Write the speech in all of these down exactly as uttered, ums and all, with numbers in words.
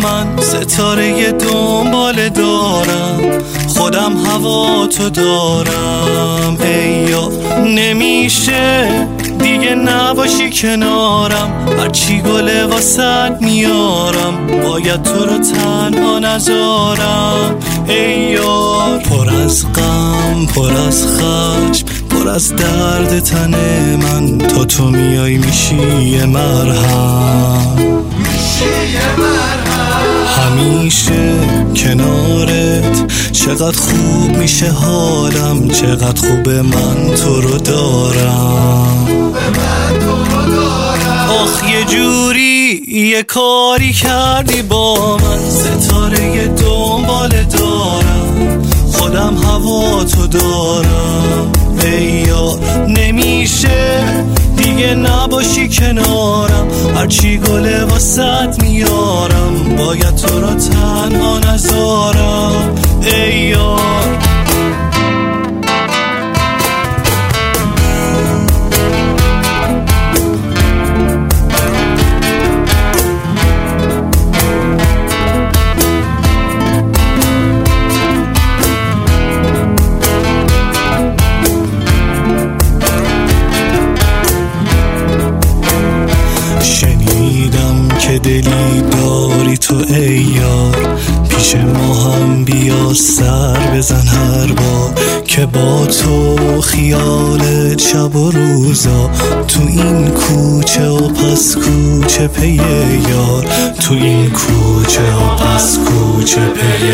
من ستاره دنبال دارم، خودم هوا تو دارم. ای یار نمیشه دیگه نباشی کنارم، هرچی گله واسد میارم، باید تو رو تنها نذارم. ای یار پر از غم پر از خشم پر از درد تن من، تا تو میای میشی یه مرهم، همیشه کنارت. چقدر خوب میشه حالم، چقدر خوبه من تو رو دارم. آخ یه جوری یه کاری کردی با من، ستاره دنبال دارم، خودم هوا تو دارم. ای یار نمیشه دیگه نباشی کنارم، هرچی گله واسد میارم، باید تو رو تنها نذارم. ای یار که دلی داری تو ای یار، پیش ما هم بیا سر بزن هر بار که با تو خیالت شب و روزا، تو این کوچه و پس کوچه پی یار، تو این کوچه و پس کوچه پی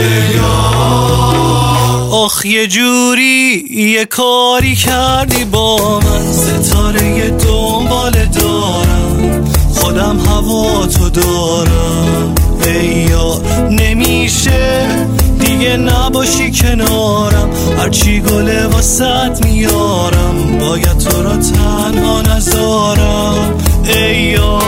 یار. آخ یه جوری یه کاری کردی با من، ستاره دنبال دارم، خودم هوا تو دارم. ای یار نمیشه دیگه نباشی کنارم، هرچی گله واسد میارم، باید تو رو تنها نذارم. ای یار